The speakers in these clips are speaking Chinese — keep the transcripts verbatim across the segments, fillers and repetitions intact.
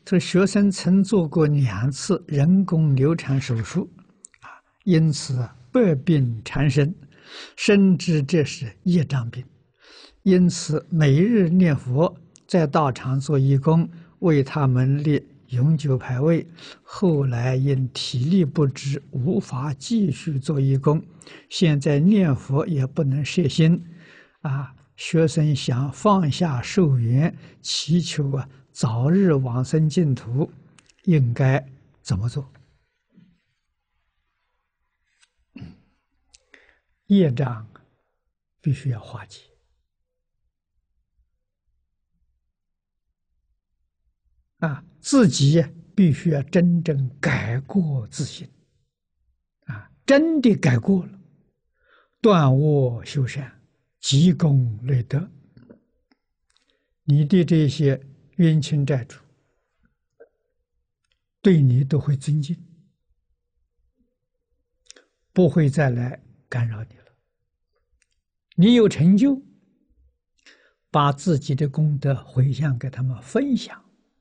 这学生曾做过两次人工流产手术，啊，因此百病缠身，深知这是业障病，因此每日念佛，在道场做义工，为他们立永久牌位。后来因体力不支，无法继续做义工，现在念佛也不能摄心，啊。学生想放下寿缘，祈求啊早日往生净土，应该怎么做？业障必须要化解啊，自己必须要真正改过自新啊，真的改过了，断恶修善，积功累德，你的这些冤亲债主对你都会尊敬，不会再来干扰你了。你有成就，把自己的功德回向给他们分享，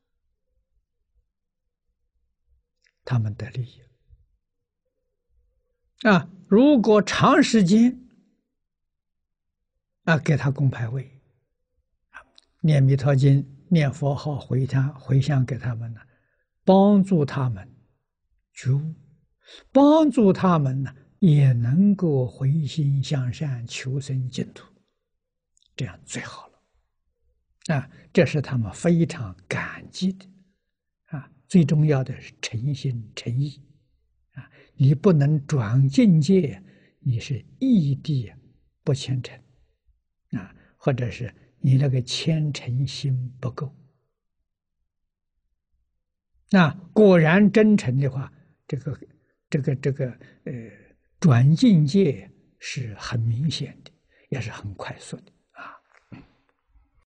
他们得利益啊！如果长时间啊给他供牌位，念弥陀经、念佛号回向回向给他们呢，帮助他们觉悟，帮助他们呢也能够回心向善，求生净土，这样最好了啊！这是他们非常感激的啊！最重要的是诚心诚意啊！你不能转境界，你是异地不虔诚啊，或者是你那个虔诚心不够。那果然真诚的话，这个这个这个呃转境界是很明显的，也是很快速的。